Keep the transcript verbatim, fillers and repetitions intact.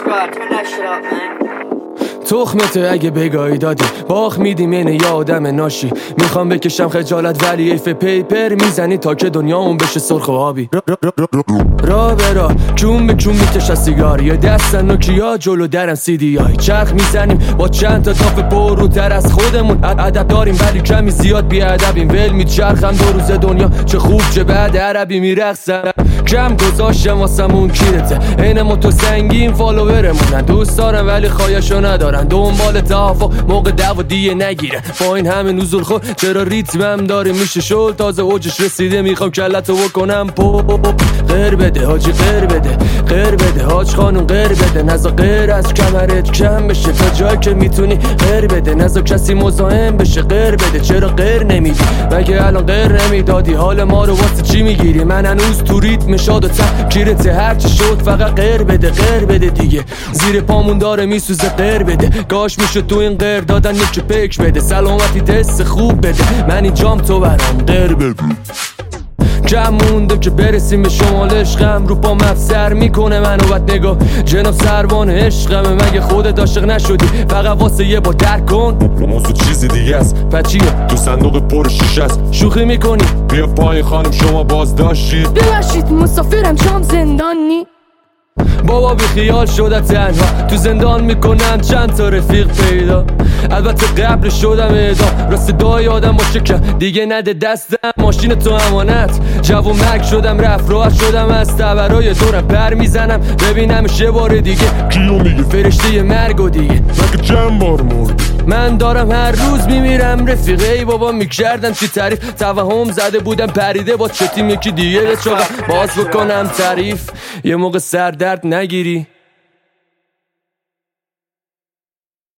God, turn that shit up, man. تخمته اگه بگاهی دادی باخ میدیم اینه یا آدم ناشی. میخوام بکشم خجالت ولی ایف پیپر میزنی تا که دنیا اون بشه سرخ و آبی. را به را چون به چون میکشن سیگار یا دستن نوکیا جلو درن سی دی آی. چرخ میزنیم با چند تا تاف پروتر از خودمون. ادب داریم ولی کمی زیاد بی ادبیم. ول میچرخم دو روز دنیا چه خوب چه بعد عربی میرقصم. کم گذاشتم واسمون کیرته عین موتو سنگین فالوورمونن. دوست دارم ولی خواهشو ندارن. دنبال توافق موقع دعوا دیه نگیره. با این همه نزول خود چرا ریتمم داره میشه شل. تازه اوجش رسیده میخوام کلتو بکنم پو. غیر بده حاجی غیر بده غیر بده حاج خانم غیر بده. نزا غیر از کمرت کم بشه تا جایی که میتونی غیر بده. نزا کسی مزاحم بشه غیر بده. چرا غیر نمیدی مگه الان غیر نمیدادی؟ حال ما رو واسه چی میگیری؟ من هنوز تو ریتم شاد و تفکیرت هرچی شد فقط غیر بده غیر بده دیگه. زیر پامون داره میسوزه غیر بده. گاش میشه تو این غیر دادن یکی پیک بده. سلامتی تست خوب بده. من اینجام تو برام غیر بده. کم مونده که برسیم به شمال عشقم. رو پام افسر میکنه منو بد نگاه. جناب سروان عشقمه مگه خودت عاشق نشدی؟ فقط واسه یه بار درک کن موضوع چیزی دیگه است. پچیه تو صندوق پر شیشه است. شوخی میکنی؟ بیا پایین خانم شما بازداشتید. ببخشید مسافرم شام زندانی. بابا بی خیال شدم تنها تو زندان میکنم چند تا رفیق پیدا. البته قبل شدم اعدام. راست دای آدم باشه که دیگه نده دستم. ماشین تو امانت جوون مک شدم رفت راحت شدم از تبرای دورم پر میزنم ببینمش یه بار دیگه. کیو میگه فرشته مرگ و دیگه مگه چند بار مرد؟ من دارم هر روز میمیرم رفیقه ای بابا میکردم چی تعریف. توهم زده بودم پریده با چتیم یکی دیگه به چاقم باز بکنم تعریف. یه موقع سردرد نگیری